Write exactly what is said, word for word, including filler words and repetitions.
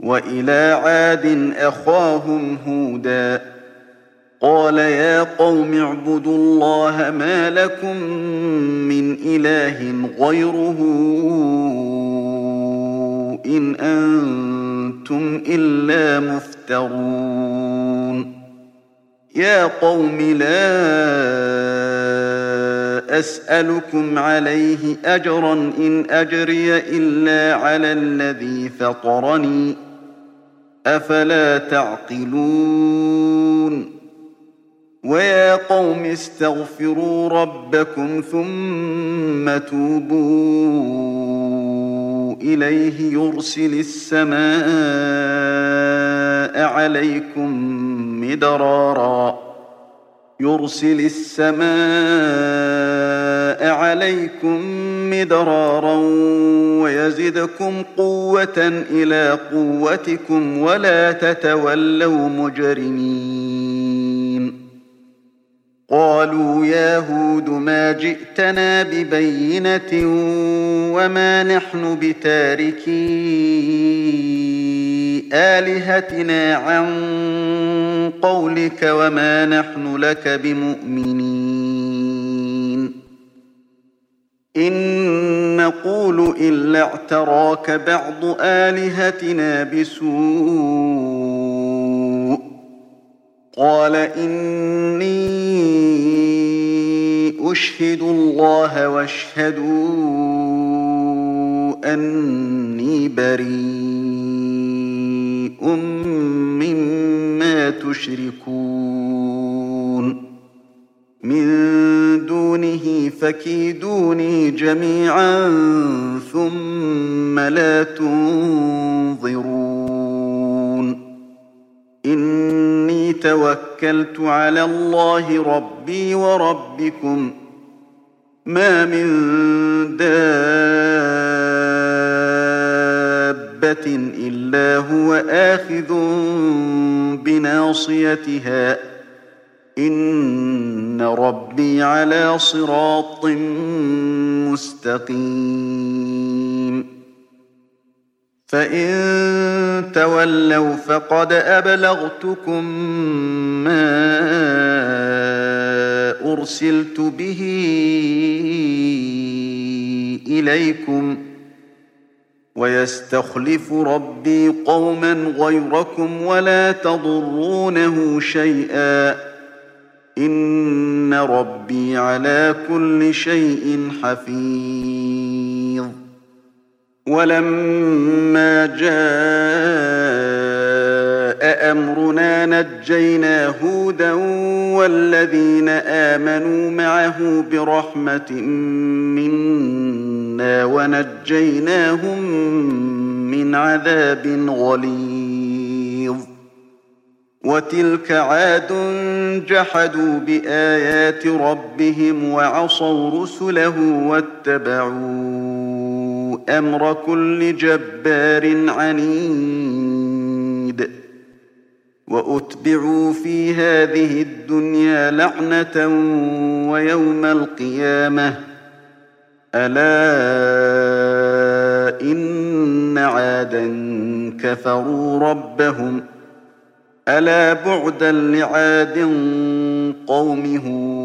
وإلى عاد أخاهم هودا قال يا قوم اعبدوا الله ما لكم من إله غيره إن أنتم إلا مفترون يا قوم لا أسألكم عليه أجرا إن أجري إلا على الذي فطرني أفلا تعقلون ويا قوم استغفروا ربكم ثم توبوا إليه يرسل السماء عليكم مدرارا يرسل السماء عليكم مدرارا ويزدكم قوة إلى قوتكم ولا تتولوا مجرمين قالوا يا هود ما جئتنا ببينة وما نحن بتاركي آلهتنا عن قولك وما نحن لك بمؤمنين إن نقول إلا اعتراك بعض آلهتنا بسوء قال إني أشهد الله واشهدوا أني بريء مما تشركون من دونه فكيدوني جميعا ثم لا تنظرون إني توكلت على الله ربي وربكم ما من دابة إلا هو آخذ بناصيتها إن ربي على صراط مستقيم فإن تولوا فقد أبلغتكم ما أرسلت به إليكم ويستخلف ربي قوما غيركم ولا تضرونه شيئا إن ربي على كل شيء حفيظ ولما جاء أمرنا نجينا هودا والذين آمنوا معه برحمة منا ونجيناهم من عذاب غليظ وتلك عاد جحدوا بآيات ربهم وعصوا رسله واتبعوا أمر كل جبار عنيد وأتبعوا في هذه الدنيا لعنة ويوم القيامة ألا إن عادا كفروا ربهم ألا بعدا لعاد قوم هود